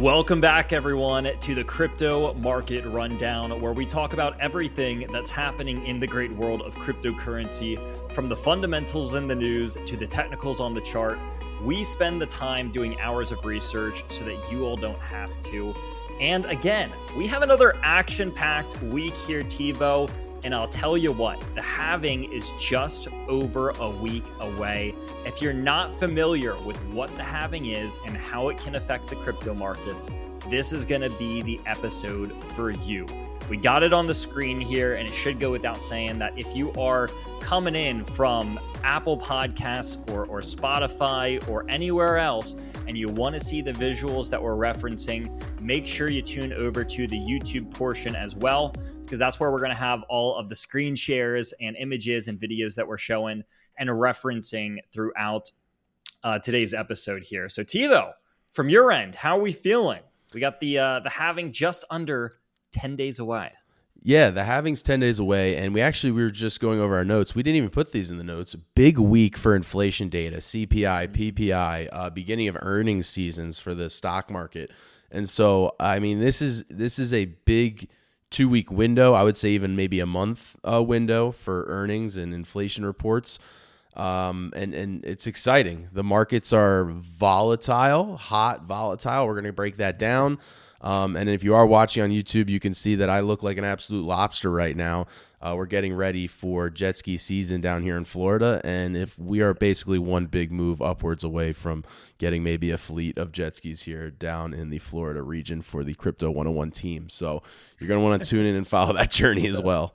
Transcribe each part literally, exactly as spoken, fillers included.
Welcome back, everyone, to the Crypto Market Rundown, where we talk about everything that's happening in the great world of cryptocurrency, from the fundamentals in the news to the technicals on the chart. We spend the time doing hours of research so that you all don't have to. And again, we have another action-packed week here, TiVo. And I'll tell you what, the halving is just over a week away. If you're not familiar with what the halving is and how it can affect the crypto markets, this is going to be the episode for you. We got it on the screen here, and it should go without saying that if you are coming in from Apple Podcasts or, or Spotify or anywhere else, and you want to see the visuals that we're referencing, make sure you tune over to the YouTube portion as well, because that's where we're going to have all of the screen shares and images and videos that we're showing and referencing throughout uh, today's episode here. So TiVo, from your end, how are we feeling? We got the uh, the halving just under ten days away. Yeah, the halving's ten days away, and we actually, we were just going over our notes. We didn't even put these in the notes. Big week for inflation data, C P I, P P I, uh, beginning of earnings seasons for the stock market. And so, I mean, this is this is a big two-week window. I would say even maybe a month uh, window for earnings and inflation reports. Um, and, and it's exciting. The markets are volatile, hot, volatile. We're going to break that down. Um, and if you are watching on YouTube, you can see that I look like an absolute lobster right now. Uh, we're getting ready for jet ski season down here in Florida. And if we are basically one big move upwards away from getting maybe a fleet of jet skis here down in the Florida region for the Crypto one oh one team. So you're going to want to tune in and follow that journey as well.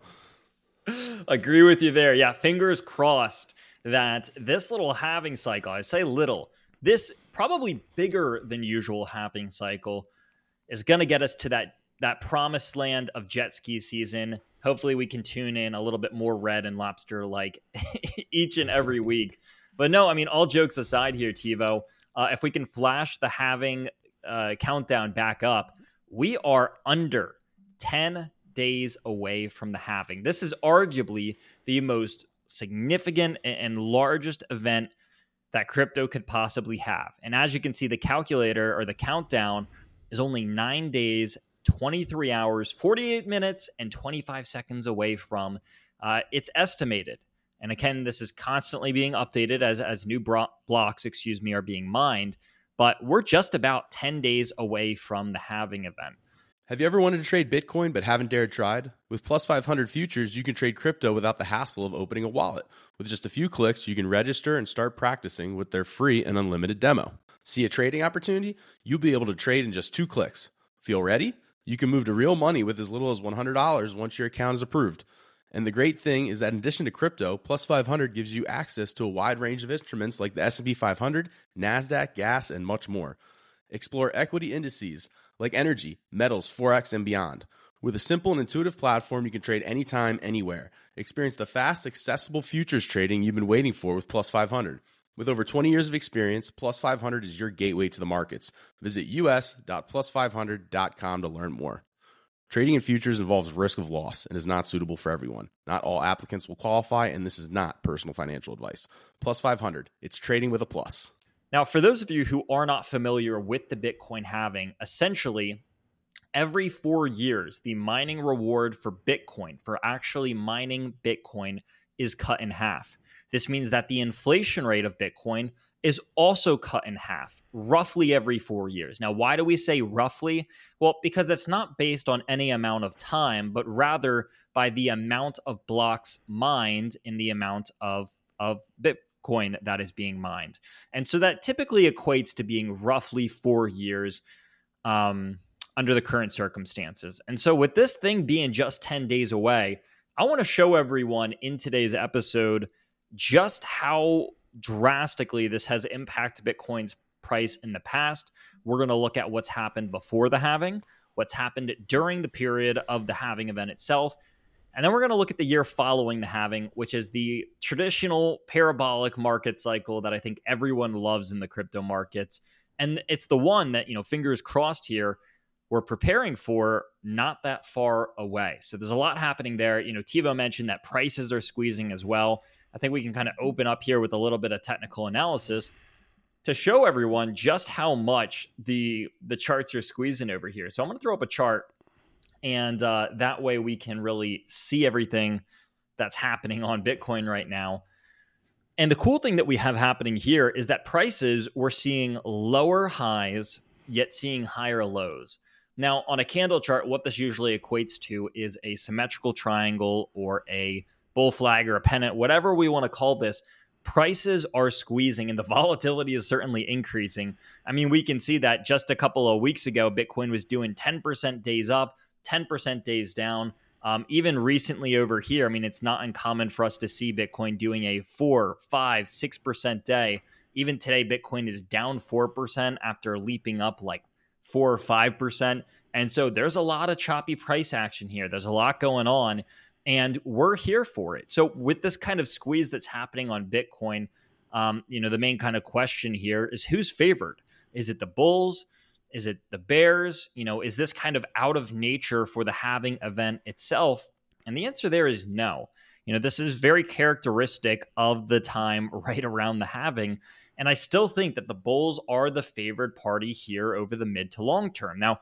Agree with you there. Yeah, fingers crossed that this little halving cycle, I say little, this probably bigger than usual halving cycle is going to get us to that that promised land of jet ski season. Hopefully we can tune in a little bit more red and lobster like each and every week. But no, I mean, all jokes aside here, TiVo, uh, if we can flash the halving uh, countdown back up, we are under ten days away from the halving. This is arguably the most significant and largest event that crypto could possibly have. And as you can see, the calculator or the countdown is only nine days, twenty-three hours, forty-eight minutes, and twenty-five seconds away from uh, it's estimated. And again, this is constantly being updated as, as new bro- blocks, excuse me, are being mined. But we're just about ten days away from the halving event. Have you ever wanted to trade Bitcoin but haven't dared tried? With Plus five hundred Futures, you can trade crypto without the hassle of opening a wallet. With just a few clicks, you can register and start practicing with their free and unlimited demo. See a trading opportunity? You'll be able to trade in just two clicks. Feel ready? You can move to real money with as little as one hundred dollars once your account is approved. And the great thing is that in addition to crypto, Plus five hundred gives you access to a wide range of instruments like the S and P five hundred, NASDAQ, gas, and much more. Explore equity indices like energy, metals, forex, and beyond. With a simple and intuitive platform, you can trade anytime, anywhere. Experience the fast, accessible futures trading you've been waiting for with Plus five hundred. With over twenty years of experience, Plus five hundred is your gateway to the markets. Visit u s dot plus five hundred dot com to learn more. Trading in futures involves risk of loss and is not suitable for everyone. Not all applicants will qualify, and this is not personal financial advice. Plus five hundred, it's trading with a plus. Now, for those of you who are not familiar with the Bitcoin halving, essentially, every four years, the mining reward for Bitcoin, for actually mining Bitcoin, is cut in half. This means that the inflation rate of Bitcoin is also cut in half, roughly every four years. Now, why do we say roughly? Well, because it's not based on any amount of time, but rather by the amount of blocks mined in the amount of, of Bitcoin that is being mined. And so that typically equates to being roughly four years um, under the current circumstances. And so with this thing being just ten days away, I want to show everyone in today's episode just how drastically this has impacted Bitcoin's price in the past. We're going to look at what's happened before the halving, what's happened during the period of the halving event itself, and then we're going to look at the year following the halving, which is the traditional parabolic market cycle that I think everyone loves in the crypto markets. And it's the one that, you know, fingers crossed here, we're preparing for not that far away. So there's a lot happening there. You know, TiVo mentioned that prices are squeezing as well. I think we can kind of open up here with a little bit of technical analysis. to show everyone just how much the the charts are squeezing over here. So I'm going to throw up a chart, and uh, that way we can really see everything that's happening on Bitcoin right now. And the cool thing that we have happening here is that prices, we're seeing lower highs, yet seeing higher lows. Now, on a candle chart, what this usually equates to is a symmetrical triangle or a bull flag or a pennant, whatever we want to call this. Prices are squeezing and the volatility is certainly increasing. I mean, we can see that just a couple of weeks ago, Bitcoin was doing ten percent days up, ten percent days down. Um, even recently over here, I mean, it's not uncommon for us to see Bitcoin doing a four, five, six percent day. Even today, Bitcoin is down four percent after leaping up like four or five percent. And so there's a lot of choppy price action here. There's a lot going on, and we're here for it. So with this kind of squeeze that's happening on Bitcoin, um, you know, the main kind of question here is who's favored? Is it the bulls? Is it the bears? You know, is this kind of out of nature for the halving event itself? And the answer there is no. You know, this is very characteristic of the time right around the halving. And I still think that the bulls are the favored party here over the mid to long term. Now,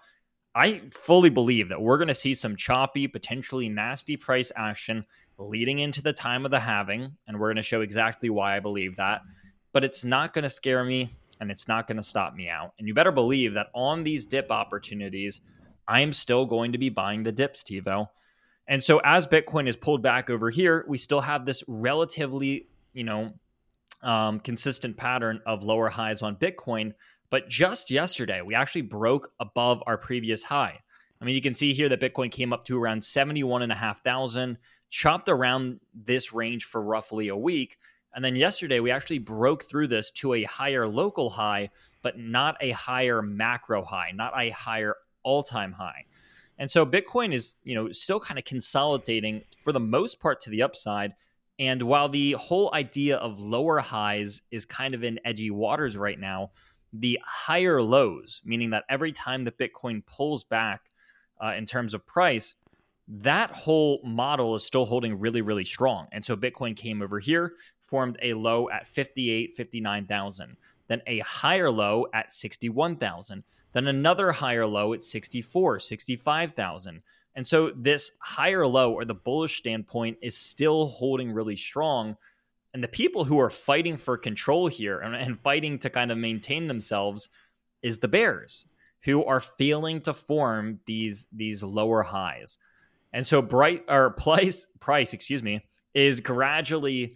I fully believe that we're going to see some choppy, potentially nasty price action leading into the time of the halving. And we're going to show exactly why I believe that. But it's not going to scare me, and it's not going to stop me out. And you better believe that on these dip opportunities, I am still going to be buying the dips, TiVo. And so as Bitcoin is pulled back over here, we still have this relatively, you know, um, consistent pattern of lower highs on Bitcoin. But just yesterday, we actually broke above our previous high. I mean, you can see here that Bitcoin came up to around seventy-one and a half thousand, chopped around this range for roughly a week. And then yesterday, we actually broke through this to a higher local high, but not a higher macro high, not a higher all-time high. And so Bitcoin is, you know, still kind of consolidating for the most part to the upside. And while the whole idea of lower highs is kind of in edgy waters right now, the higher lows, meaning that every time that Bitcoin pulls back uh, in terms of price, that whole model is still holding really, really strong. And so Bitcoin came over here, formed a low at fifty-eight, fifty-nine thousand, then a higher low at sixty-one thousand, then another higher low at sixty-four, sixty-five thousand. And so this higher low, or the bullish standpoint, is still holding really strong. And the people who are fighting for control here and, and fighting to kind of maintain themselves is the bears, who are failing to form these, these lower highs. And so bright or price, price, excuse me, is gradually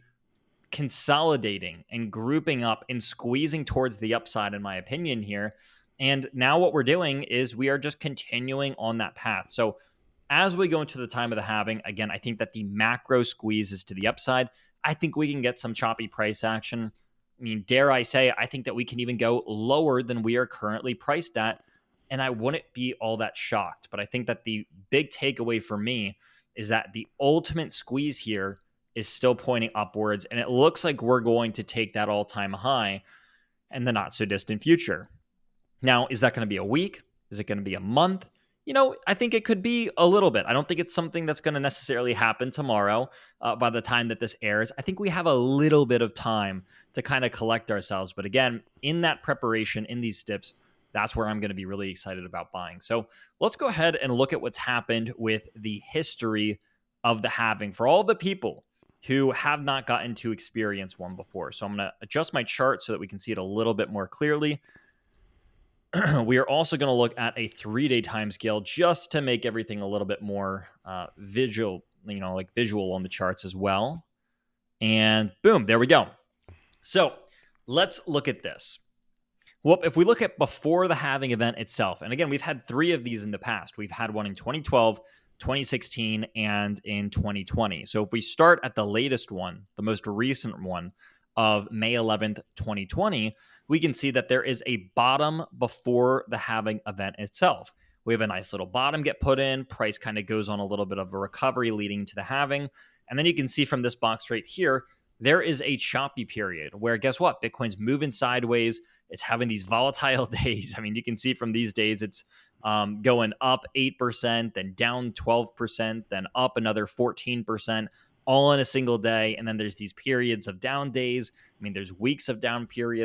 consolidating and grouping up and squeezing towards the upside, in my opinion here. And now what we're doing is we are just continuing on that path. So as we go into the time of the halving, again, I think that the macro squeeze is to the upside. I think we can get some choppy price action. I mean, dare I say, I think that we can even go lower than we are currently priced at. And I wouldn't be all that shocked. But I think that the big takeaway for me is that the ultimate squeeze here is still pointing upwards. And it looks like we're going to take that all-time high in the not-so-distant future. Now, is that going to be a week? Is it going to be a month? You know, I think it could be a little bit. I don't think it's something that's going to necessarily happen tomorrow uh, by the time that this airs. I think we have a little bit of time to kind of collect ourselves. But again, in that preparation, in these dips, that's where I'm going to be really excited about buying. So let's go ahead and look at what's happened with the history of the halving for all the people who have not gotten to experience one before. So I'm going to adjust my chart so that we can see it a little bit more clearly. We are also going to look at a three-day time scale just to make everything a little bit more uh, visual, you know, like visual on the charts as well. And boom, there we go. So let's look at this. Well, if we look at before the halving event itself, and again, we've had three of these in the past. We've had one in twenty twelve, twenty sixteen, and in twenty twenty. So if we start at the latest one, the most recent one of May eleventh, twenty twenty, we can see that there is a bottom before the halving event itself. We have a nice little bottom get put in. Price kind of goes on a little bit of a recovery leading to the halving. And then you can see from this box right here, there is a choppy period where, guess what? Bitcoin's moving sideways. It's having these volatile days. I mean, you can see from these days, it's um, going up eight percent, then down twelve percent, then up another fourteen percent, all in a single day. And then there's these periods of down days. I mean, there's weeks of down periods.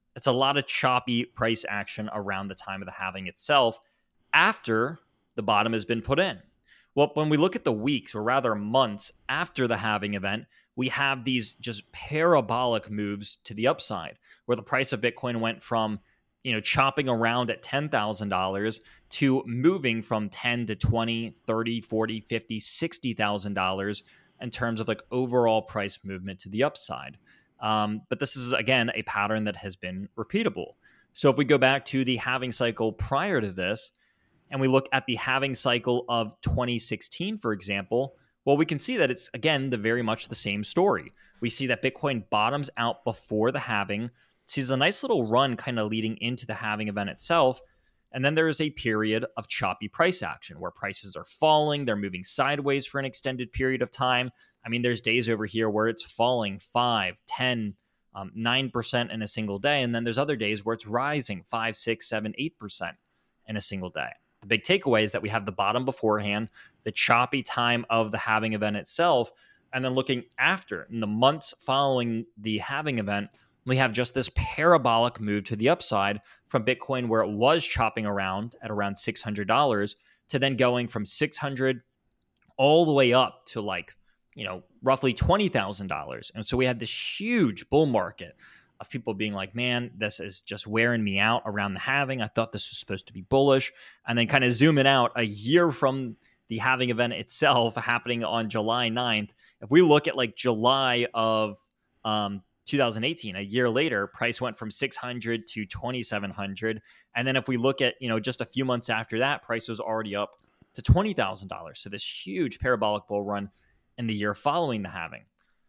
it's a lot of choppy price action around the time of the halving itself after the bottom has been put in. Well, when we look at the weeks, or rather months after the halving event, we have these just parabolic moves to the upside, where the price of Bitcoin went from, you know, chopping around at ten thousand dollars to moving from ten to twenty, thirty, forty, fifty, sixty thousand dollars in terms of like overall price movement to the upside. Um, but this is, again, a pattern that has been repeatable. So if we go back to the halving cycle prior to this, and we look at the halving cycle of twenty sixteen, for example, well, we can see that it's, again, the very much the same story. We see that Bitcoin bottoms out before the halving, sees a nice little run kind of leading into the halving event itself, and then there is a period of choppy price action where prices are falling, they're moving sideways for an extended period of time. I mean, there's days over here where it's falling five, ten, um, nine percent in a single day, and then there's other days where it's rising five, six, seven, eight percent in a single day. The big takeaway is that we have the bottom beforehand, the choppy time of the halving event itself, and then looking after, in the months following the halving event, we have just this parabolic move to the upside from Bitcoin, where it was chopping around at around six hundred dollars, to then going from six hundred dollars all the way up to like, you know, roughly twenty thousand dollars. And so we had this huge bull market of people being like, man, this is just wearing me out around the halving. I thought this was supposed to be bullish. And then kind of zooming out a year from the halving event itself happening on July ninth. If we look at like July of um, two thousand eighteen, a year later, price went from six hundred to twenty-seven hundred. And then if we look at, you know, just a few months after that, price was already up to twenty thousand dollars. So this huge parabolic bull run in the year following the halving.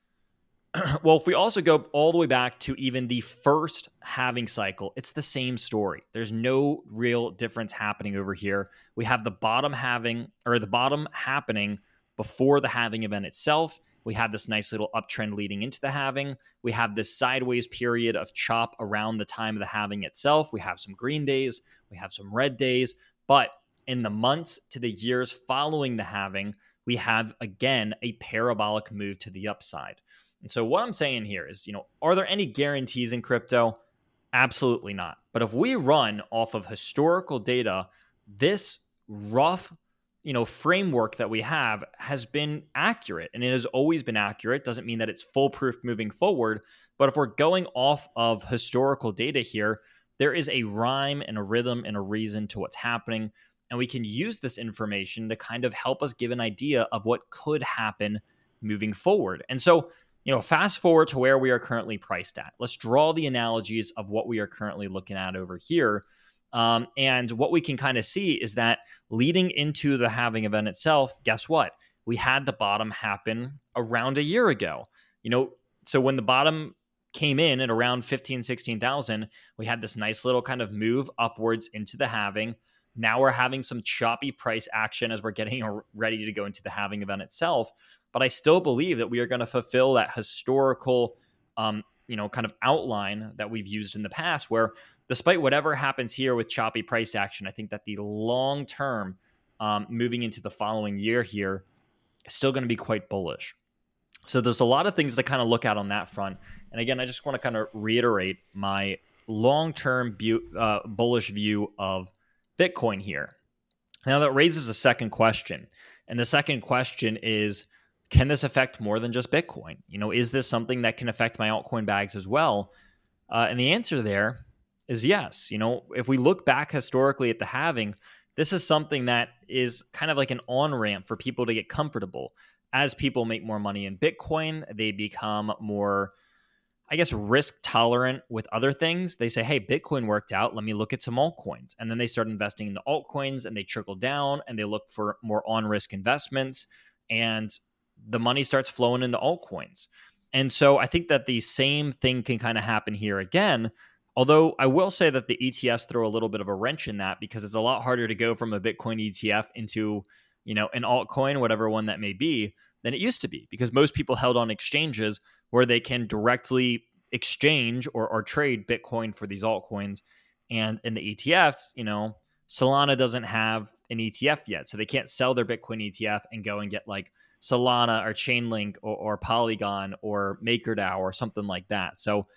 Well, if we also go all the way back to even the first halving cycle, it's the same story. There's no real difference happening over here. We have the bottom halving, or the bottom happening before the halving event itself. We have this nice little uptrend leading into the halving. We have this sideways period of chop around the time of the halving itself. We have some green days, we have some red days, but in the months to the years following the halving, we have, again, a parabolic move to the upside. And so what I'm saying here is, you know, are there any guarantees in crypto? Absolutely not. But if we run off of historical data, this rough, you know, framework that we have has been accurate, and it has always been accurate. Doesn't mean that it's foolproof moving forward. But if we're going off of historical data here, there is a rhyme and a rhythm and a reason to what's happening. And we can use this information to kind of help us give an idea of what could happen moving forward. And so, you know, fast forward to where we are currently priced at. Let's draw the analogies of what we are currently looking at over here. Um, and what we can kind of see is that leading into the halving event itself, guess what? We had the bottom happen around a year ago. You know, so when the bottom came in at around fifteen, sixteen thousand, we had this nice little kind of move upwards into the halving. Now we're having some choppy price action as we're getting ready to go into the halving event itself. But I still believe that we are going to fulfill that historical, um, you know, kind of outline that we've used in the past, where despite whatever happens here with choppy price action, I think that the long term, um, moving into the following year here, is still going to be quite bullish. So there's a lot of things to kind of look at on that front. And again, I just want to kind of reiterate my long-term bu- uh, bullish view of Bitcoin here. Now that raises a second question. And the second question is, can this affect more than just Bitcoin? You know, is this something that can affect my altcoin bags as well? Uh, and the answer there is yes. You know, if we look back historically at the halving, this is something that is kind of like an on-ramp for people to get comfortable. As people make more money in Bitcoin, they become more, I guess, risk tolerant with other things. They say, hey, Bitcoin worked out. Let me look at some altcoins. And then they start investing in the altcoins, and they trickle down, and they look for more on-risk investments. And the money starts flowing into altcoins. And so I think that the same thing can kind of happen here again. Although I will say that the E T Fs throw a little bit of a wrench in that, because it's a lot harder to go from a Bitcoin E T F into, you know, an altcoin, whatever one that may be, than it used to be, because most people held on exchanges where they can directly exchange or, or trade Bitcoin for these altcoins. And in the E T Fs, you know, Solana doesn't have an E T F yet, so they can't sell their Bitcoin E T F and go and get like Solana or Chainlink or, or Polygon or MakerDAO or something like that. So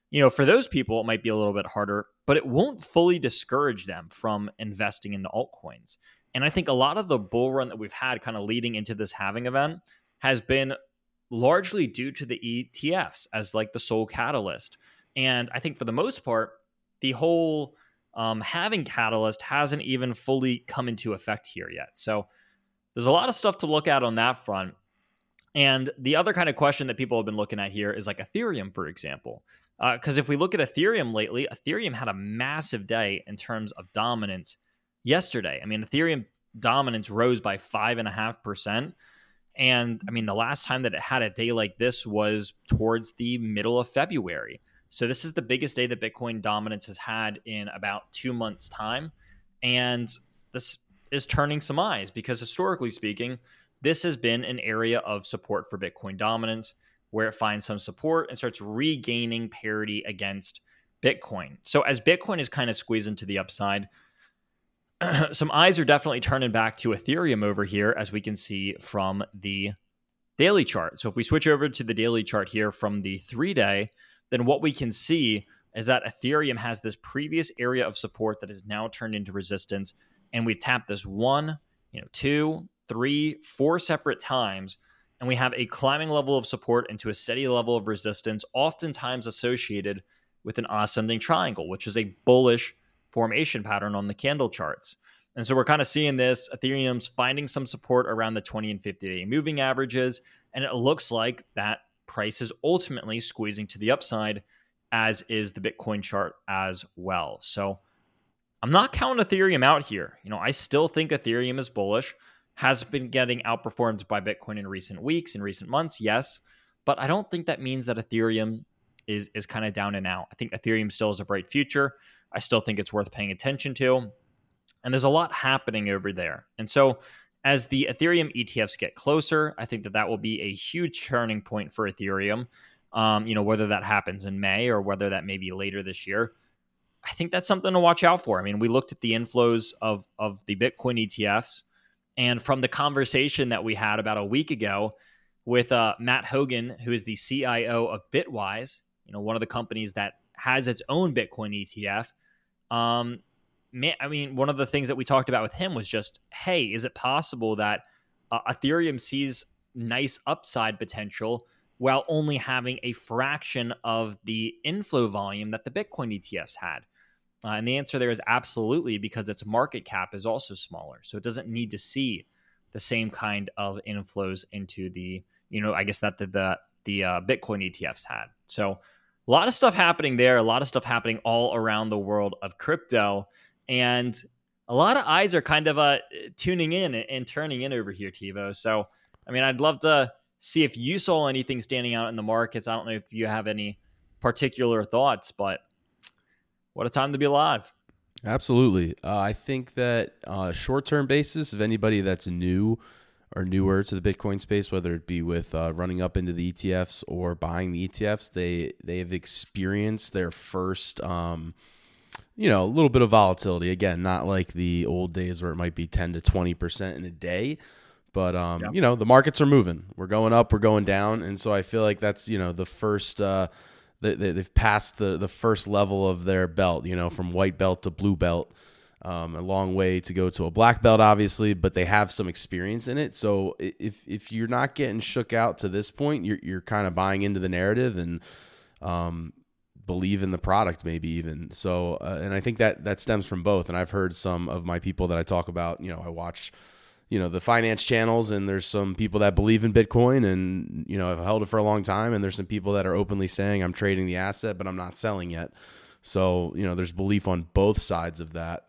you know, for those people, it might be a little bit harder, but it won't fully discourage them from investing in the altcoins. And I think a lot of the bull run that we've had kind of leading into this halving event has been largely due to the E T Fs as like the sole catalyst. And I think for the most part, the whole um, halving catalyst hasn't even fully come into effect here yet. So there's a lot of stuff to look at on that front. And the other kind of question that people have been looking at here is like Ethereum, for example. Because uh, if we look at Ethereum lately, Ethereum had a massive day in terms of dominance yesterday. I mean, Ethereum dominance rose by five and a half percent. And I mean, the last time that it had a day like this was towards the middle of February. So this is the biggest day that Bitcoin dominance has had in about two months' time. And this is turning some eyes because historically speaking, this has been an area of support for Bitcoin dominance where it finds some support and starts regaining parity against Bitcoin. So as Bitcoin is kind of squeezed into the upside, some eyes are definitely turning back to Ethereum over here, as we can see from the daily chart. So if we switch over to the daily chart here from the three-day, then what we can see is that Ethereum has this previous area of support that is now turned into resistance, and we tap this one, you know, two, three, four separate times, and we have a climbing level of support into a steady level of resistance, oftentimes associated with an ascending triangle, which is a bullish formation pattern on the candle charts. And so we're kind of seeing this. Ethereum's finding some support around the twenty and fifty day moving averages, and it looks like that price is ultimately squeezing to the upside, as is the Bitcoin chart as well. So I'm not counting Ethereum out here. You know, I still think Ethereum is bullish. Has been getting outperformed by Bitcoin in recent weeks, in recent months, yes. But I don't think that means that Ethereum is, is kind of down and out. I think Ethereum still has a bright future. I still think it's worth paying attention to. And there's a lot happening over there. And so as the Ethereum E T Fs get closer, I think that that will be a huge turning point for Ethereum. Um, you know, whether that happens in May or whether that may be later this year, I think that's something to watch out for. I mean, we looked at the inflows of, of the Bitcoin E T Fs. And from the conversation that we had about a week ago with uh, Matt Hogan, who is the C I O of Bitwise, you know, one of the companies that has its own Bitcoin E T F. Um, man, I mean, one of the things that we talked about with him was just, hey, is it possible that uh, Ethereum sees nice upside potential while only having a fraction of the inflow volume that the Bitcoin E T Fs had? Uh, and the answer there is absolutely, because its market cap is also smaller. So it doesn't need to see the same kind of inflows into the, you know, I guess that the, the, the uh, Bitcoin E T Fs had. So a lot of stuff happening there, a lot of stuff happening all around the world of crypto. And a lot of eyes are kind of uh, tuning in and turning in over here, Tivo. So, I mean, I'd love to see if you saw anything standing out in the markets. I don't know if you have any particular thoughts, but what a time to be alive. Absolutely. Uh, I think that uh, short-term basis, if anybody that's new or newer to the Bitcoin space, whether it be with uh, running up into the E T Fs or buying the E T Fs, they they have experienced their first, um, you know, a little bit of volatility. Again, not like the old days where it might be ten to twenty percent in a day. But, um, yeah. you know, the markets are moving. We're going up, we're going down. And so I feel like that's, you know, the first uh, – They, they've passed the, the first level of their belt, you know, from white belt to blue belt. Um, a long way to go to a black belt, obviously, but they have some experience in it. So if if you're not getting shook out to this point, you're you're kind of buying into the narrative and um, believe in the product, maybe even. So, uh, and I think that that stems from both. And I've heard some of my people that I talk about. You know, I watch, you know, the finance channels, and there's some people that believe in Bitcoin and, you know, have held it for a long time. And there's some people that are openly saying I'm trading the asset, but I'm not selling yet. So, you know, there's belief on both sides of that.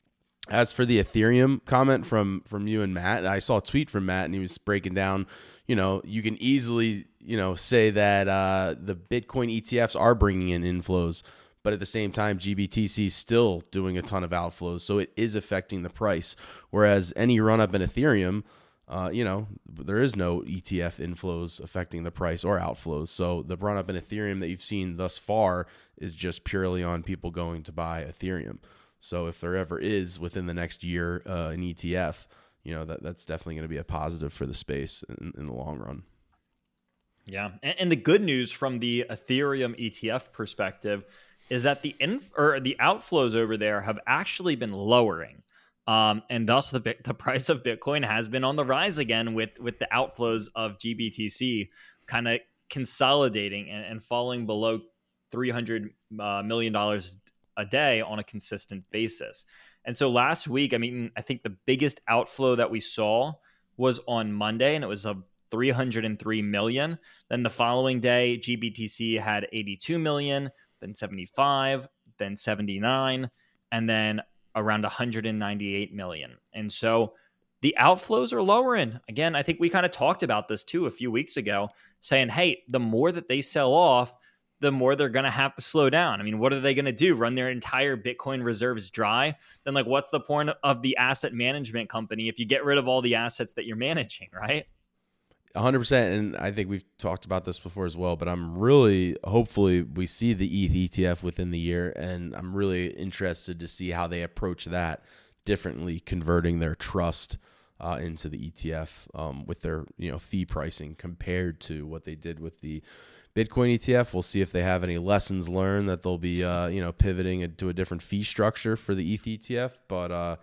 As for the Ethereum comment from, from you and Matt, I saw a tweet from Matt and he was breaking down, you know, you can easily, you know, say that uh, the Bitcoin E T Fs are bringing in inflows, but at the same time, G B T C is still doing a ton of outflows. So it is affecting the price. Whereas any run up in Ethereum, uh, you know, there is no E T F inflows affecting the price or outflows. So the run up in Ethereum that you've seen thus far is just purely on people going to buy Ethereum. So if there ever is within the next year uh, an E T F, you know, that that's definitely going to be a positive for the space in, in the long run. Yeah. And, and the good news from the Ethereum E T F perspective is that the inf- or the outflows over there have actually been lowering. Um, and thus the bit- the price of Bitcoin has been on the rise again with with the outflows of G B T C kind of consolidating and, and falling below three hundred uh, million dollars a day on a consistent basis. And so last week, I mean, I think the biggest outflow that we saw was on Monday, and it was a three hundred three million. Then the following day, G B T C had eighty-two million, then seventy-five, then seventy-nine, and then around one hundred ninety-eight million. And so the outflows are lowering. Again, I think we kind of talked about this too a few weeks ago, saying, hey, the more that they sell off, the more they're going to have to slow down. I mean, what are they going to do? Run their entire Bitcoin reserves dry? Then, like, what's the point of the asset management company if you get rid of all the assets that you're managing, right? one hundred percent. And I think we've talked about this before as well, but I'm really, hopefully we see the E T H E T F within the year, and I'm really interested to see how they approach that differently, converting their trust uh, into the E T F um, with their, you know, fee pricing compared to what they did with the Bitcoin E T F. We'll see if they have any lessons learned that they'll be, uh, you know, pivoting into a different fee structure for the E T H E T F. But uh,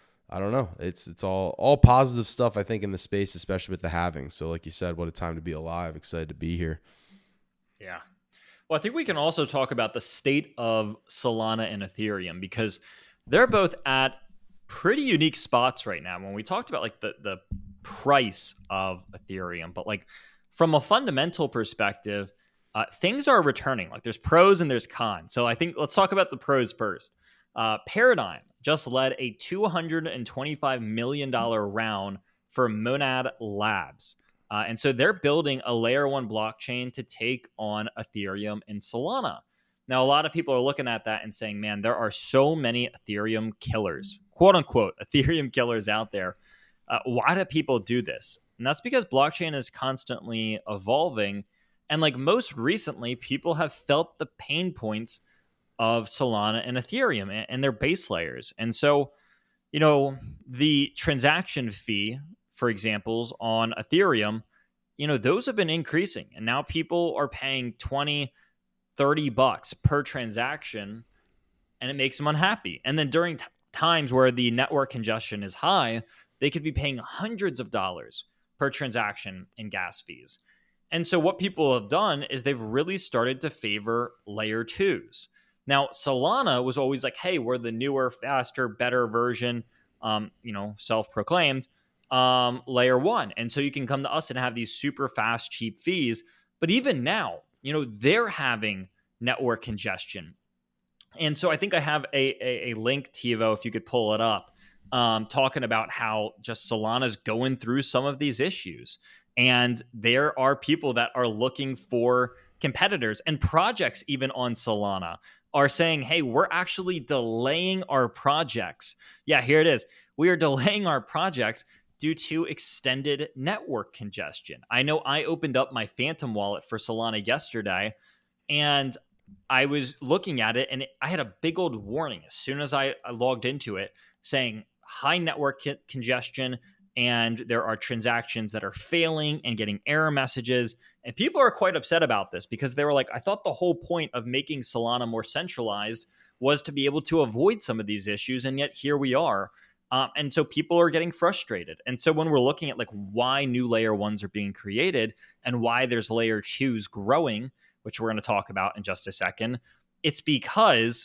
I don't know. It's it's all all positive stuff, I think, in the space, especially with the halving. So, like you said, what a time to be alive. Excited to be here. Yeah. Well, I think we can also talk about the state of Solana and Ethereum, because they're both at pretty unique spots right now. When we talked about like the the price of Ethereum, but like from a fundamental perspective, uh, things are returning. Like there's pros and there's cons. So I think let's talk about the pros first. Uh, Paradigm just led a two hundred twenty-five million dollars round for Monad Labs. Uh, and so they're building a layer one blockchain to take on Ethereum and Solana. Now, a lot of people are looking at that and saying, man, there are so many Ethereum killers, quote unquote, Ethereum killers out there. Uh, why do people do this? And that's because blockchain is constantly evolving. And like most recently, people have felt the pain points of Solana and Ethereum and, and their base layers. And so, you know, the transaction fee, for examples, on Ethereum, you know, those have been increasing. And now people are paying twenty, thirty bucks per transaction, and it makes them unhappy. And then during t- times where the network congestion is high, they could be paying hundreds of dollars per transaction in gas fees. And so what people have done is they've really started to favor layer twos. Now, Solana was always like, hey, we're the newer, faster, better version, um, you know, self-proclaimed um, layer one. And so you can come to us and have these super fast, cheap fees. But even now, you know, they're having network congestion. And so I think I have a, a, a link, TiVo, if you could pull it up, um, talking about how just Solana's going through some of these issues. And there are people that are looking for competitors, and projects even on Solana are saying, hey, we're actually delaying our projects. Yeah, here it is. We are delaying our projects due to extended network congestion. I know I opened up my Phantom wallet for Solana yesterday, and I was looking at it, and it, I had a big old warning as soon as I, I logged into it saying high network co- congestion, and there are transactions that are failing and getting error messages. And people are quite upset about this because they were like, I thought the whole point of making Solana more centralized was to be able to avoid some of these issues, and yet here we are. Um, and so people are getting frustrated. And so when we're looking at like why new layer ones are being created and why there's layer twos growing, which we're going to talk about in just a second, it's because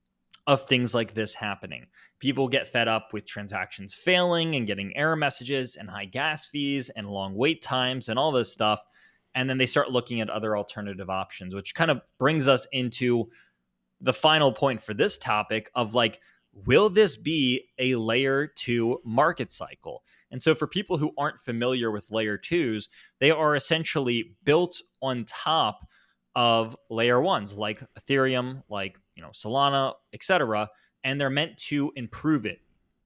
of things like this happening. People get fed up with transactions failing and getting error messages and high gas fees and long wait times and all this stuff. And then they start looking at other alternative options, which kind of brings us into the final point for this topic of like, will this be a layer two market cycle? And so for people who aren't familiar with layer twos, they are essentially built on top of layer ones like Ethereum, like, you know, Solana, et cetera, and they're meant to improve it.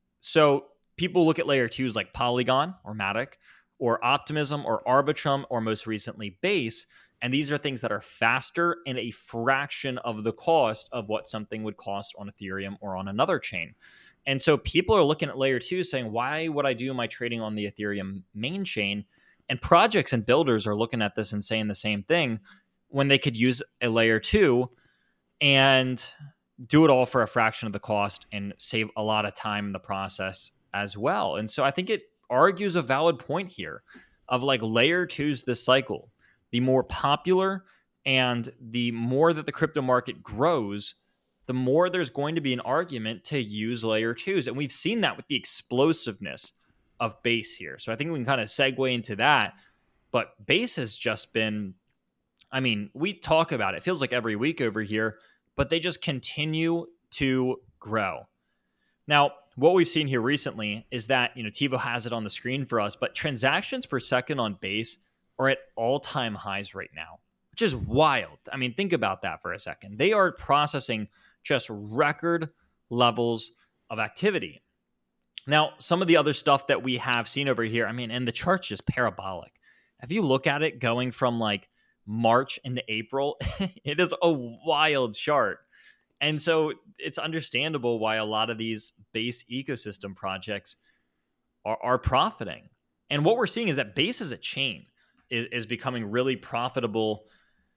So people look at layer twos like Polygon or Matic or Optimism or Arbitrum or most recently Base, and these are things that are faster and a fraction of the cost of what something would cost on Ethereum or on another chain. And so people are looking at layer two saying, why would I do my trading on the Ethereum main chain? And projects and builders are looking at this and saying the same thing when they could use a layer two and do it all for a fraction of the cost and save a lot of time in the process as well. And so I think it argues a valid point here of like layer twos this cycle. The more popular and the more that the crypto market grows, the more there's going to be an argument to use layer twos. And we've seen that with the explosiveness of Base here. So I think we can kind of segue into that. But Base has just been, I mean, we talk about it. It feels like every week over here, but they just continue to grow. Now, what we've seen here recently is that, you know, TiVo has it on the screen for us, but transactions per second on Base are at all-time highs right now, which is wild. I mean, think about that for a second. They are processing just record levels of activity. Now, some of the other stuff that we have seen over here, I mean, and the chart's just parabolic. If you look at it going from like March into April, it is a wild chart. And so it's understandable why a lot of these Base ecosystem projects are, are profiting. And what we're seeing is that Base as a chain is, is becoming really profitable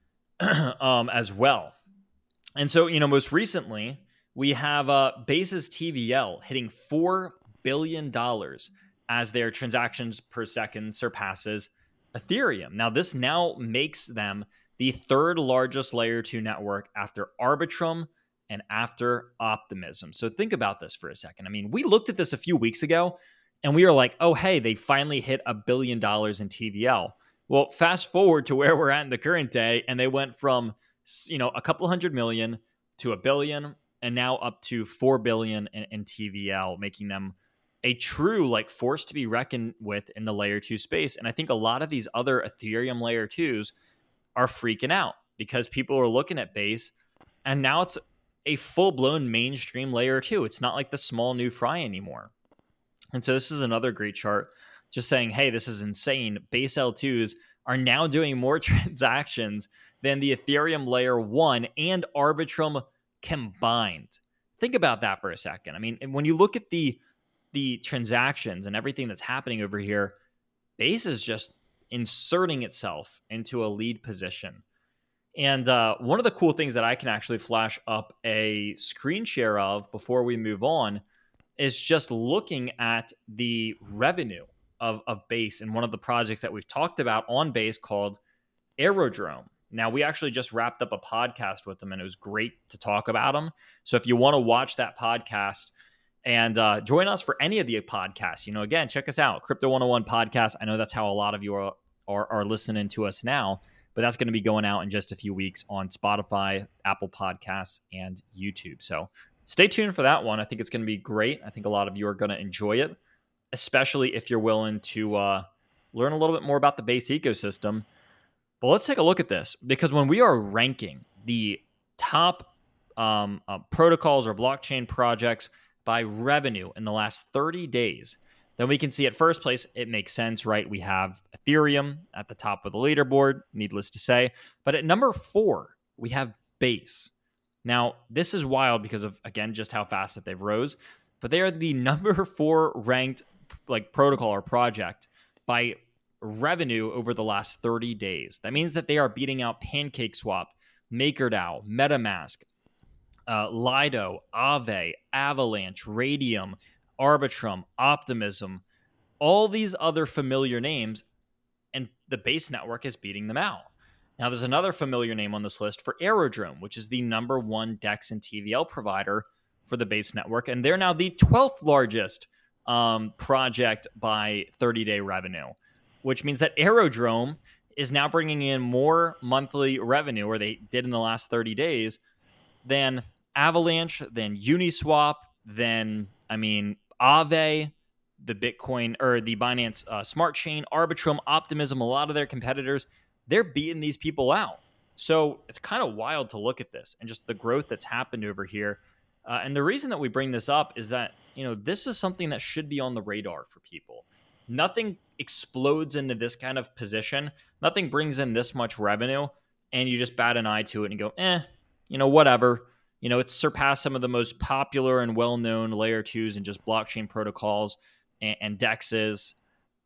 um, as well. And so, you know, most recently, we have uh, Base's T V L hitting four billion dollars as their transactions per second surpasses Ethereum. Now, this now makes them the third largest layer two network after Arbitrum and after Optimism. So think about this for a second. I mean, we looked at this a few weeks ago and we were like, oh, hey, they finally hit a billion dollars in T V L. Well, fast forward to where we're at in the current day, and they went from, you know, a couple hundred million to a billion, and now up to four billion in, in T V L, making them a true like force to be reckoned with in the layer two space. And I think a lot of these other Ethereum layer twos are freaking out because people are looking at Base, and now it's a full-blown mainstream layer two. It's not like the small new fry anymore. And so this is another great chart just saying, hey, this is insane. Base L twos are now doing more transactions than the Ethereum layer one and Arbitrum combined. Think about that for a second. I mean, when you look at the the transactions and everything that's happening over here, Base is just inserting itself into a lead position. And uh, one of the cool things that I can actually flash up a screen share of before we move on is just looking at the revenue of, of Base and one of the projects that we've talked about on Base called Aerodrome. Now, we actually just wrapped up a podcast with them, and it was great to talk about them. So if you want to watch that podcast and uh, join us for any of the podcasts, you know, again, check us out, Crypto one oh one Podcast. I know that's how a lot of you are, are, are listening to us now, but that's going to be going out in just a few weeks on Spotify, Apple Podcasts, and YouTube. So stay tuned for that one. I think it's going to be great. I think a lot of you are going to enjoy it, especially if you're willing to uh, learn a little bit more about the Base ecosystem. But let's take a look at this, because when we are ranking the top um, uh, protocols or blockchain projects by revenue in the last thirty days, then we can see at first place, it makes sense, right? We have Ethereum at the top of the leaderboard, needless to say. But at number four, we have Base. Now, this is wild because of, again, just how fast that they've rose. But they are the number four ranked like protocol or project by revenue over the last thirty days. That means that they are beating out PancakeSwap, MakerDAO, MetaMask, uh, Lido, Aave, Avalanche, Radium, Arbitrum, Optimism, all these other familiar names, and the Base network is beating them out. Now, there's another familiar name on this list for Aerodrome, which is the number one DEX and T V L provider for the Base network, and they're now the twelfth largest um, project by thirty-day revenue, which means that Aerodrome is now bringing in more monthly revenue, or they did in the last thirty days, than Avalanche, than Uniswap, than, I mean, Aave, the Bitcoin, or the Binance uh, Smart Chain, Arbitrum, Optimism, a lot of their competitors, they're beating these people out. So it's kind of wild to look at this and just the growth that's happened over here. Uh, and the reason that we bring this up is that, you know, this is something that should be on the radar for people. Nothing explodes into this kind of position. Nothing brings in this much revenue, and you just bat an eye to it and go, eh, you know, whatever. You know, it's surpassed some of the most popular and well-known layer twos and just blockchain protocols and, and D E Xs.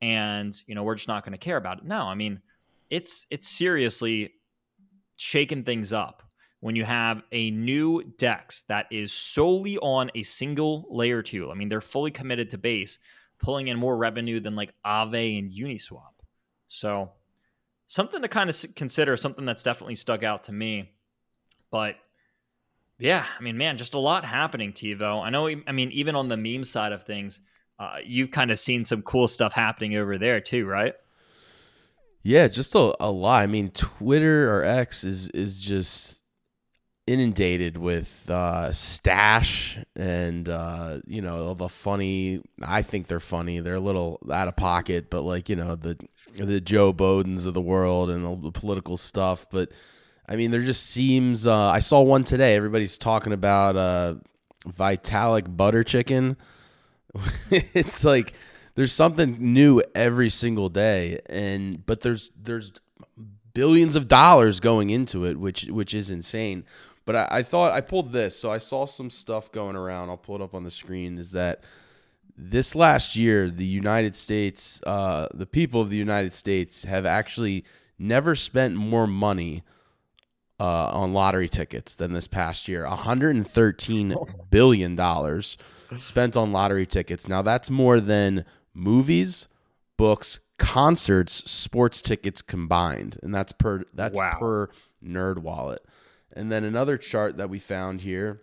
and, you know, we're just not going to care about it. No, I mean, it's it's seriously shaking things up when you have a new DEX that is solely on a single layer two. I mean, they're fully committed to Base, pulling in more revenue than like Aave and Uniswap. So something to kind of consider, something that's definitely stuck out to me. But yeah, I mean, man, just a lot happening, TiVo. I know, I mean, even on the meme side of things, uh, you've kind of seen some cool stuff happening over there too, right? Yeah, just a, a lot. I mean, Twitter or X is is just inundated with uh, stash and, uh, you know, the funny, I think they're funny. They're a little out of pocket, but like, you know, the the Joe Bodens of the world and the, the political stuff. But I mean, there just seems, uh, I saw one today. Everybody's talking about uh, Vitalik butter chicken. It's like, there's something new every single day, and but there's there's billions of dollars going into it, which which is insane. But I, I thought I pulled this, so I saw some stuff going around. I'll pull it up on the screen. Is that this last year, the United States, uh, the people of the United States have actually never spent more money uh, on lottery tickets than this past year. one hundred thirteen billion dollars spent on lottery tickets. Now that's more than movies, books, concerts, sports tickets combined, and that's per that's Wow. per NerdWallet. And then another chart that we found here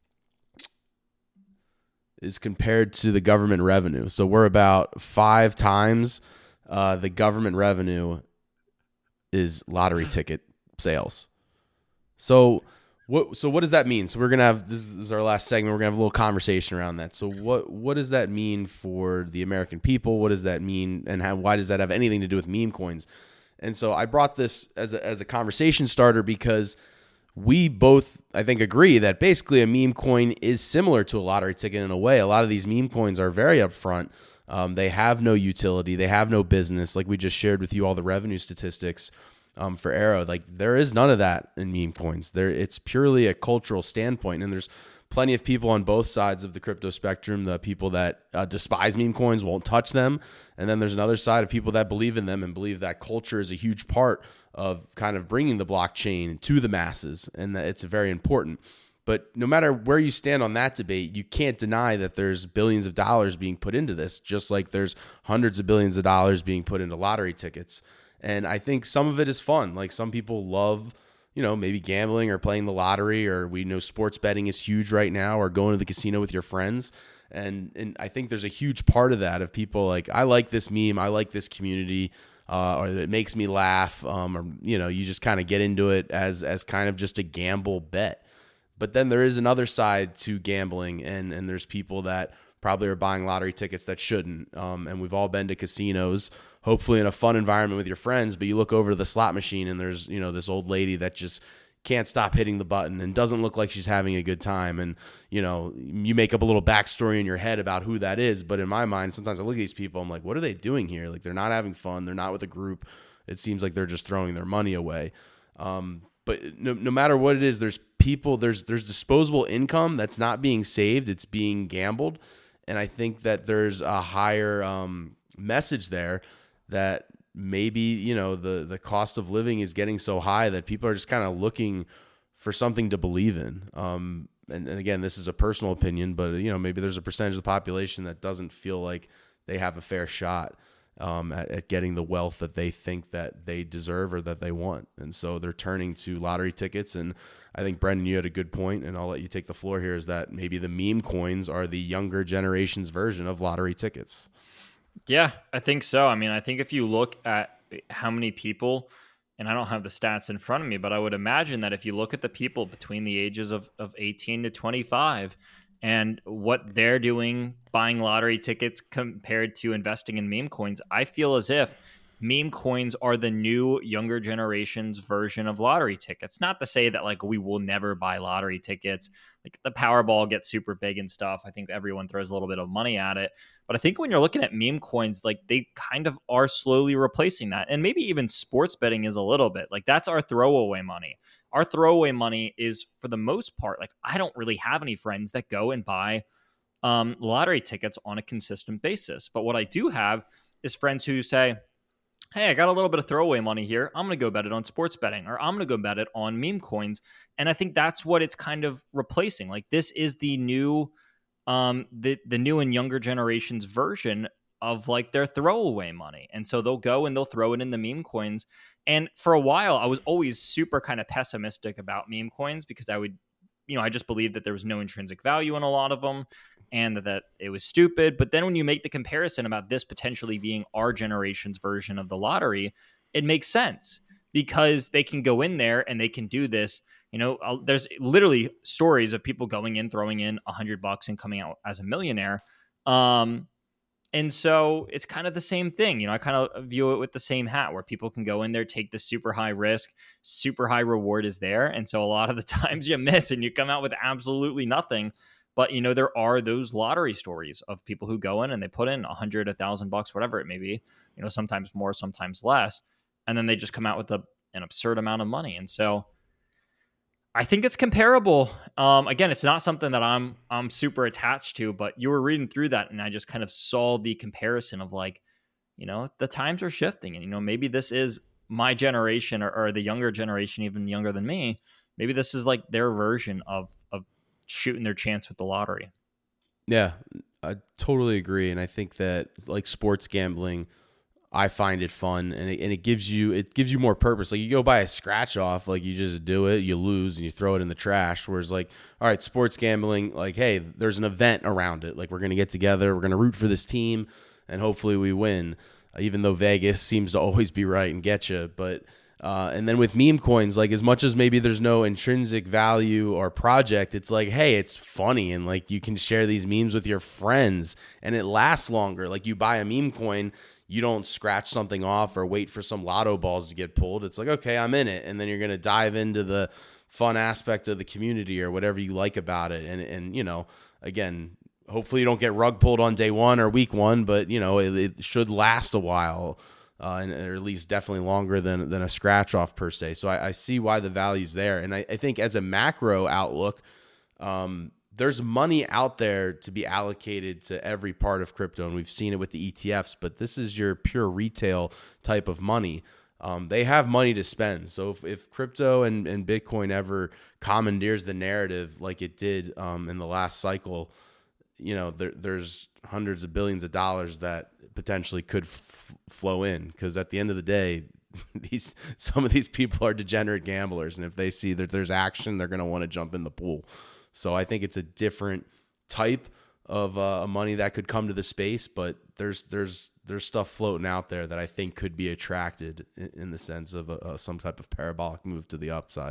is compared to the government revenue. So we're about five times uh, the government revenue is lottery ticket sales. So what so what does that mean? So we're gonna have this is our last segment. We're gonna have a little conversation around that. So what what does that mean for the American people? What does that mean, and how why does that have anything to do with meme coins? And so I brought this as a as a conversation starter because we both, I think, agree that basically a meme coin is similar to a lottery ticket in a way. A lot of these meme coins are very upfront. Um, they have no utility. They have no business. Like we just shared with you all the revenue statistics um, for Arrow. Like there is none of that in meme coins. There, it's purely a cultural standpoint, and there's plenty of people on both sides of the crypto spectrum. The people that uh, despise meme coins won't touch them, and then there's another side of people that believe in them and believe that culture is a huge part of kind of bringing the blockchain to the masses, and that it's very important. But no matter where you stand on that debate, you can't deny that there's billions of dollars being put into this, just like there's hundreds of billions of dollars being put into lottery tickets. And I think some of it is fun. Like some people love, you know, maybe gambling or playing the lottery, or we know sports betting is huge right now, or going to the casino with your friends. And and I think there's a huge part of that of people like, I like this meme, I like this community, uh, or it makes me laugh, um, or, you know, you just kind of get into it as as kind of just a gamble bet. But then there is another side to gambling, and and there's people that probably are buying lottery tickets that shouldn't. Um, and we've all been to casinos, hopefully in a fun environment with your friends, but you look over to the slot machine and there's, you know, this old lady that just can't stop hitting the button and doesn't look like she's having a good time. And, you know, you make up a little backstory in your head about who that is. But in my mind, sometimes I look at these people, I'm like, what are they doing here? Like, they're not having fun. They're not with a group. It seems like they're just throwing their money away. Um, but no, no matter what it is, there's people, there's, there's disposable income that's not being saved. It's being gambled. And I think that there's a higher um, message there that maybe, you know, the, the cost of living is getting so high that people are just kind of looking for something to believe in. Um, and, and again, this is a personal opinion, but, you know, maybe there's a percentage of the population that doesn't feel like they have a fair shot um, at, at getting the wealth that they think that they deserve or that they want. And so they're turning to lottery tickets. And I think, Brendan, you had a good point, and I'll let you take the floor here, is that maybe the meme coins are the younger generation's version of lottery tickets. Yeah, I think so. I mean, I think if you look at how many people, and I don't have the stats in front of me, but I would imagine that if you look at the people between the ages of, of eighteen to twenty-five and what they're doing buying lottery tickets compared to investing in meme coins, I feel as if meme coins are the new younger generation's version of lottery tickets. Not to say that like we will never buy lottery tickets. Like the Powerball gets super big and stuff. I think everyone throws a little bit of money at it. But I think when you're looking at meme coins, like they kind of are slowly replacing that. And maybe even sports betting is a little bit. Like that's our throwaway money. Our throwaway money is, for the most part, like I don't really have any friends that go and buy um, lottery tickets on a consistent basis. But what I do have is friends who say, hey, I got a little bit of throwaway money here. I'm going to go bet it on sports betting, or I'm going to go bet it on meme coins. And I think that's what it's kind of replacing. Like, this is the new, um, the, the new and younger generation's version of like their throwaway money. And so they'll go and they'll throw it in the meme coins. And for a while, I was always super kind of pessimistic about meme coins because I would, you know, I just believed that there was no intrinsic value in a lot of them and that, that it was stupid. But then when you make the comparison about this potentially being our generation's version of the lottery, it makes sense because they can go in there and they can do this. You know, I'll, there's literally stories of people going in, throwing in a hundred bucks and coming out as a millionaire. Um, and so it's kind of the same thing. You know, I kind of view it with the same hat where people can go in there, take the super high risk, super high reward is there. And so a lot of the times you miss and you come out with absolutely nothing. But, you know, there are those lottery stories of people who go in and they put in a hundred, a thousand bucks, whatever it may be, you know, sometimes more, sometimes less. And then they just come out with a, an absurd amount of money. And so I think it's comparable. Um, again, it's not something that I'm I'm super attached to, but you were reading through that and I just kind of saw the comparison of like, you know, the times are shifting and, you know, maybe this is my generation or, or the younger generation, even younger than me. Maybe this is like their version of of shooting their chance with the lottery. Yeah, I totally agree. And I think that like sports gambling, I find it fun and it, and it gives you, it gives you more purpose. Like you go buy a scratch off, like you just do it, you lose and you throw it in the trash. Whereas like, all right, sports gambling, like, hey, there's an event around it. Like we're going to get together, we're going to root for this team and hopefully we win, uh, even though Vegas seems to always be right and get you. But, uh, and then with meme coins, like as much as maybe there's no intrinsic value or project, it's like, hey, it's funny. And like, you can share these memes with your friends and it lasts longer. Like you buy a meme coin, you don't scratch something off or wait for some lotto balls to get pulled. It's like, okay, I'm in it. And then you're going to dive into the fun aspect of the community or whatever you like about it. And, and you know, again, hopefully you don't get rug pulled on day one or week one, but, you know, it, it should last a while, uh, and, or at least definitely longer than, than a scratch off per se. So I, I see why the value's there. And I, I think as a macro outlook, um, there's money out there to be allocated to every part of crypto, and we've seen it with the E T Fs, but this is your pure retail type of money. Um, they have money to spend. So if, if crypto and, and Bitcoin ever commandeers the narrative like it did um, in the last cycle, you know, there, there's hundreds of billions of dollars that potentially could f- flow in because at the end of the day, these some of these people are degenerate gamblers, and if they see that there's action, they're going to want to jump in the pool. So I think it's a different type of uh, money that could come to the space, but there's there's there's stuff floating out there that I think could be attracted in, in the sense of a, a, some type of parabolic move to the upside.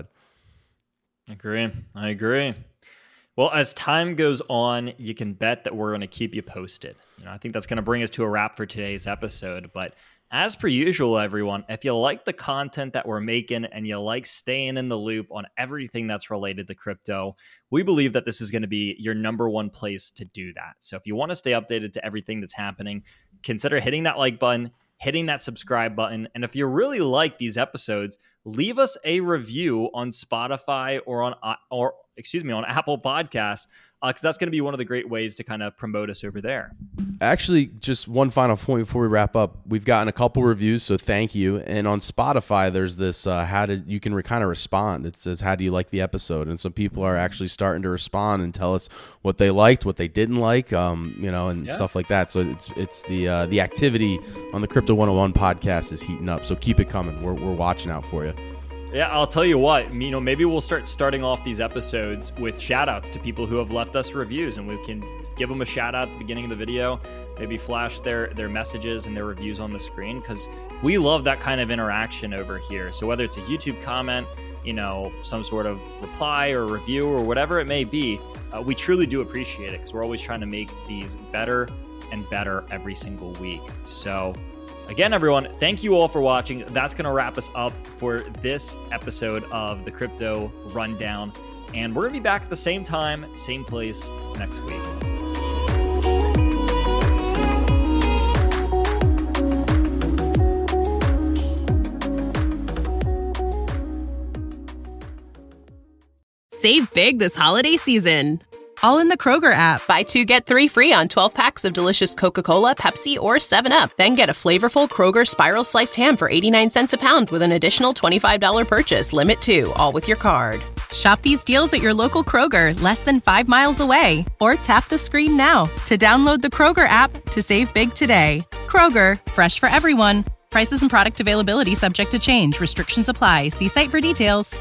I agree. I agree. Well, as time goes on, you can bet that we're going to keep you posted. You know, I think that's going to bring us to a wrap for today's episode, but as per usual, everyone, if you like the content that we're making and you like staying in the loop on everything that's related to crypto, we believe that this is going to be your number one place to do that. So if you want to stay updated to everything that's happening, consider hitting that like button, hitting that subscribe button. And if you really like these episodes, leave us a review on Spotify or on, or excuse me, on Apple Podcasts, because uh, that's going to be one of the great ways to kind of promote us over there. Actually, just one final point before we wrap up. We've gotten a couple reviews, so thank you. And on Spotify, there's this, uh, how did you can re- kind of respond. It says, how do you like the episode? And some people are actually starting to respond and tell us what they liked, what they didn't like, um, you know, and yeah. stuff like that. So it's it's the uh, the activity on the Crypto one oh one podcast is heating up. So keep it coming. We're we're watching out for you. Yeah, I'll tell you what, you know, maybe we'll start starting off these episodes with shout outs to people who have left us reviews, and we can give them a shout out at the beginning of the video, maybe flash their, their messages and their reviews on the screen, because we love that kind of interaction over here. So whether it's a YouTube comment, you know, some sort of reply or review or whatever it may be, uh, we truly do appreciate it because we're always trying to make these better and better every single week. So again, everyone, thank you all for watching. That's going to wrap us up for this episode of the Crypto Rundown. And we're going to be back at the same time, same place next week. Save big this holiday season, All in the Kroger app. Buy two, get three free on twelve packs of delicious Coca-Cola, Pepsi, or seven up. Then get a flavorful Kroger Spiral Sliced Ham for eighty-nine cents a pound with an additional twenty-five dollars purchase. Limit two, all with your card. Shop these deals at your local Kroger, less than five miles away. Or tap the screen now to download the Kroger app to save big today. Kroger, fresh for everyone. Prices and product availability subject to change. Restrictions apply. See site for details.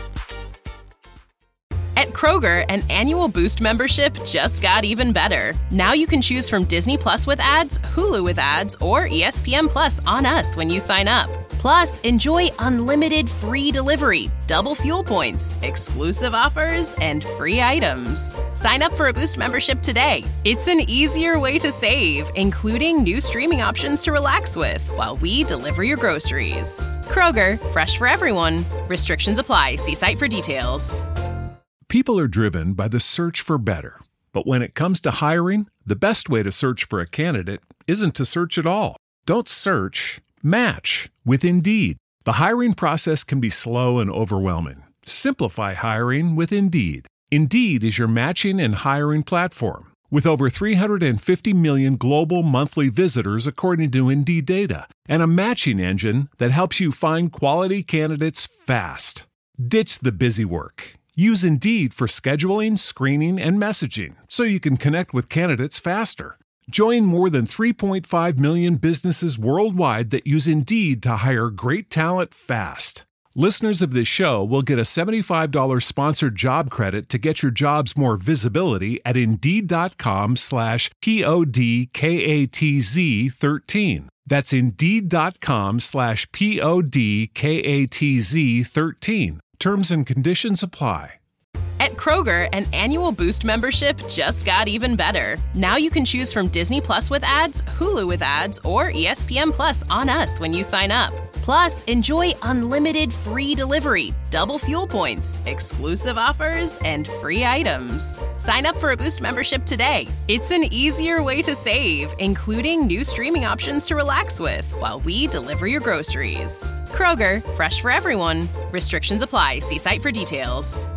At Kroger, an annual Boost membership just got even better. Now you can choose from Disney Plus with ads, Hulu with ads, or E S P N Plus on us when you sign up. Plus, enjoy unlimited free delivery, double fuel points, exclusive offers, and free items. Sign up for a Boost membership today. It's an easier way to save, including new streaming options to relax with while we deliver your groceries. Kroger, fresh for everyone. Restrictions apply. See site for details. People are driven by the search for better. But when it comes to hiring, the best way to search for a candidate isn't to search at all. Don't search, match with Indeed. The hiring process can be slow and overwhelming. Simplify hiring with Indeed. Indeed is your matching and hiring platform. With over three hundred fifty million global monthly visitors according to Indeed data, and a matching engine that helps you find quality candidates fast. Ditch the busy work. Use Indeed for scheduling, screening, and messaging so you can connect with candidates faster. Join more than three point five million businesses worldwide that use Indeed to hire great talent fast. Listeners of this show will get a seventy-five dollars sponsored job credit to get your jobs more visibility at Indeed.com slash P-O-D-K-A-T-Z 13. That's Indeed.com slash P-O-D-K-A-T-Z 13. Terms and conditions apply. At Kroger, an annual Boost membership just got even better. Now you can choose from Disney Plus with ads, Hulu with ads, or E S P N Plus on us when you sign up. Plus, enjoy unlimited free delivery, double fuel points, exclusive offers, and free items. Sign up for a Boost membership today. It's an easier way to save, including new streaming options to relax with while we deliver your groceries. Kroger, fresh for everyone. Restrictions apply. See site for details.